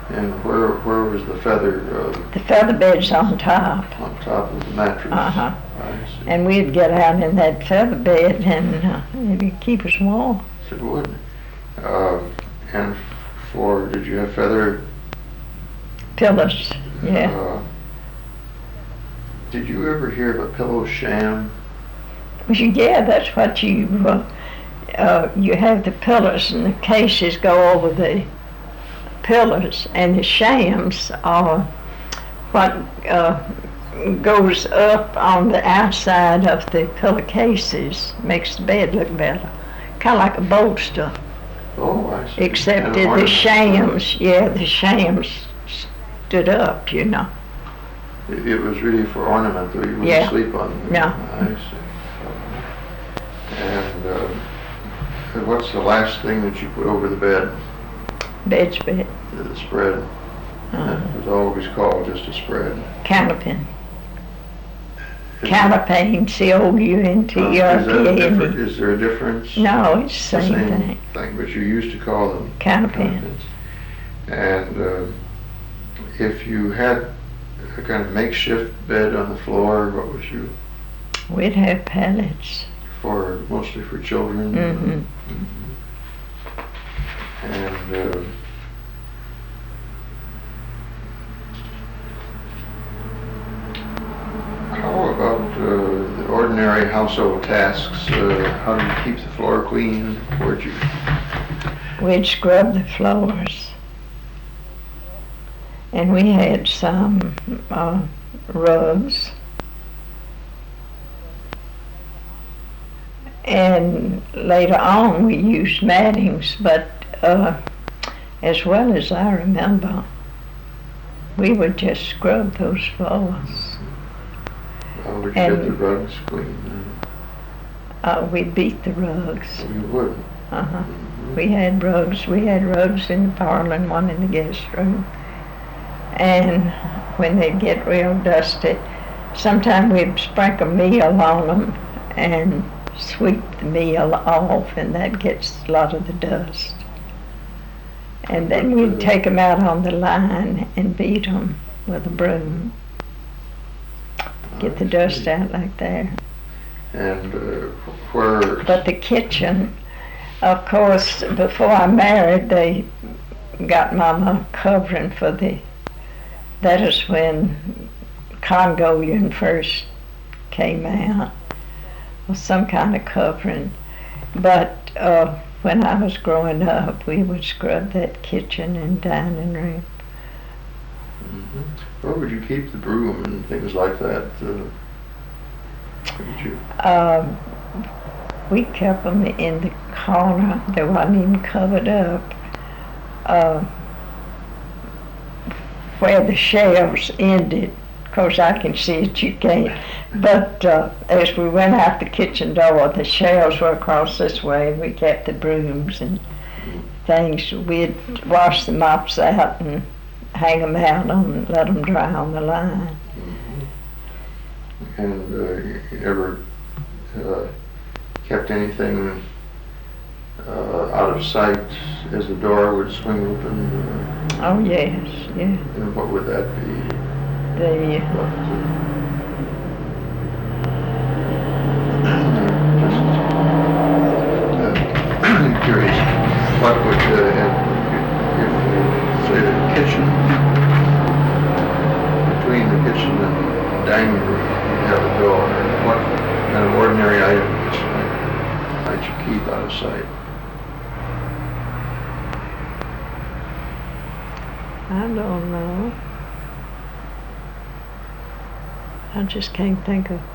And where was the feather? The feather bed's on top. On top of the mattress. Uh-huh. I see. And we'd get out in that feather bed and it'd keep us warm. It would. And did you have feather? Pillows, yeah. Did you ever hear of a pillow sham? Yeah, that's what you have the pillows and the cases go over the pillows, and the shams are what goes up on the outside of the pillowcases, makes the bed look better. Kind of like a bolster. Oh, I see. Except that the shams, the shams stood up, you know. It was really for ornament, though you wouldn't sleep on them. No. I see. And what's the last thing that you put over the bed? Bed spread. The spread. That was always called just a spread. Counterpane. Counterpane, C-O-U-N-T-E-R-P-A-N-E. Is there a difference? No, it's the same thing. But you used to call them counterpanes. And if you had a kind of makeshift bed on the floor, what was you? We'd have pallets. Mostly for children. Mm-hmm. And how about the ordinary household tasks? How do you keep the floor clean? We'd scrub the floors. And we had some rugs. And later on we used mattings, but as well as I remember, we would just scrub those floors. How would you get the rugs clean? We'd beat the rugs. Oh, you would? Uh-huh. Mm-hmm. We had rugs in the parlor and one in the guest room. And when they'd get real dusty, sometimes we'd sprinkle meal on them and sweep the meal off, and that gets a lot of the dust. And then we'd take them out on the line and beat them with a broom. Get the dust out like that. And where? But the kitchen, of course, before I married, they got Mama covering for that is when Congolian first came out, or some kind of covering. But when I was growing up, we would scrub that kitchen and dining room. Mm-hmm. Where would you keep the broom and things like that? We kept them in the corner. They wasn't even covered up. Where the shelves ended. Of course, I can see it, you can't. But as we went out the kitchen door, the shelves were across this way, and we kept the brooms and things. We'd wash the mops out and hang them out and let them dry on the line. Mm-hmm. And you ever kept anything out of sight as the door would swing open? Oh, yes, yeah. And what would that be? I'm curious, what would, if say the kitchen, between the kitchen and the dining room, you have a door, what kind of ordinary items might you keep out of sight? I don't know. I just can't think of